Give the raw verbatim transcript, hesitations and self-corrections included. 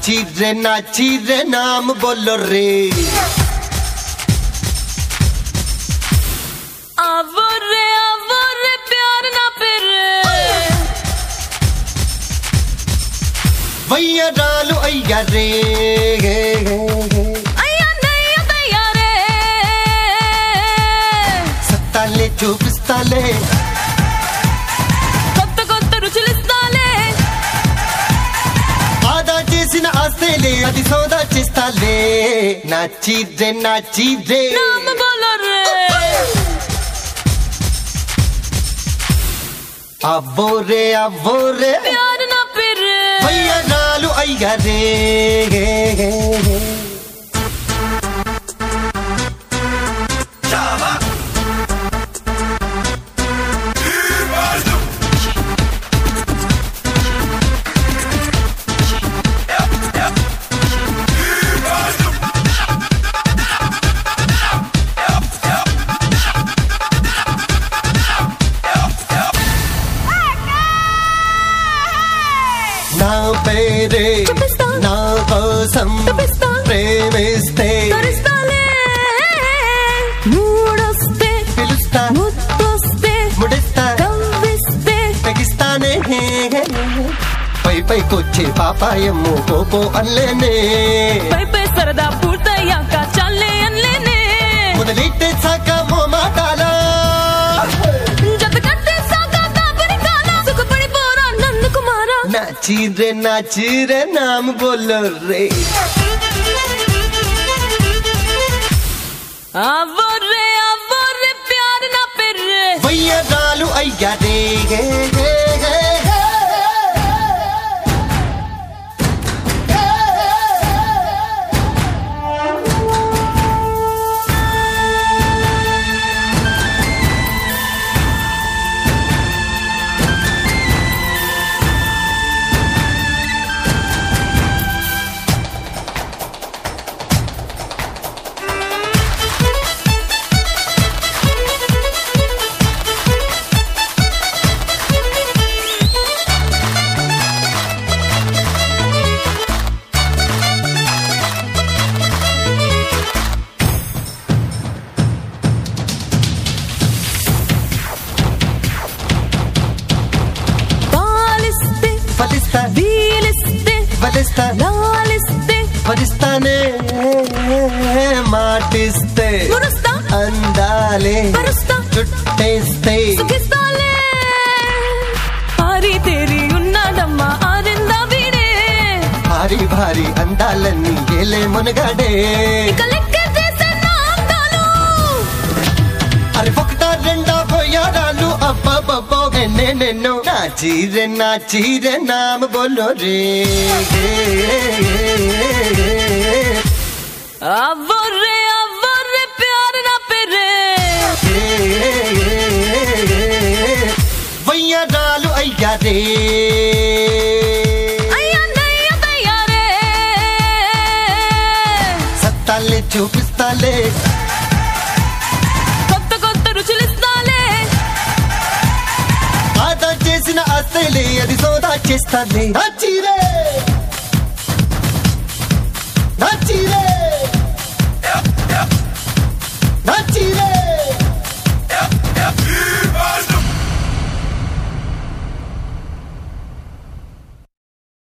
नाची रे नाची रे नाम बोलो रे आवो रे आवो रे प्यार ना फिर भैया डालू अय्या रे అయ్యా నయ్య తయారే సత్తాలే చూపిస్తాలే కొత్త కొత్త రుచులిస్తాలే ఆదా చేసిన ఆస్తేలే అది సోదా చేస్తాలే నాచి రే నాచి రే నామ బోలో రే అవ్వో రే అవ్వో రే ప్యార్ నా फिर भैया डालू अय्या रे నా పేరే నా కోసం ప్రేమిస్తే తరిస్తాలే మూడొస్తే పిలుస్తా ముద్దొస్తే ముడిస్తా కవ్విస్తే తెగిస్తానే పై పైకొచ్చే పాపాయమ్ము పోపో అల్లేనే పై పై సరదా పూర్తయ్యాక చాలే అన్లేనే మొదలెట్టే సాక మో మాటాలా జత కట్టేసాక దాబరి కాలా సుఖపడిపోరా నందు కుమారా नाची रे नाची रे नाम बोलो रे आवो रे आवो रे प्यार ना फिर भैया डालू अय्या रे పాలిస్తే ఫలిస్తా వీలిస్తే ఫలిస్తా లాలిస్తే ఫలిస్తానే మాటిస్తే మురుస్తా అందాలే పరుస్తా చుట్టేస్తే సుఖిస్తాలే ఆరి తేరి ఉన్నాడమ్మా ఆరిందా వీడే భారీ భారీ అందాలన్నీ ఏలే మునగాడే ఇక లెక్కేసేసే నా అందాలు అరే ఒకటా రెండా పోయాడాలు అబ్బబ్బబ్బో ఎన్నే నిన్ను నాచి రే నాచి రే నామ బోలో రే आवो रे आवो रे प्यार ना फिर भैया डालू अय्या रे అయ్యా నయ్య తయారే సత్తాలే చూపిస్తాలే కొత్త కొత్త రుచులిస్తాలే ఆదా చేసిన ఆస్తేలే అది సోదా చేస్తాలే నాచి రే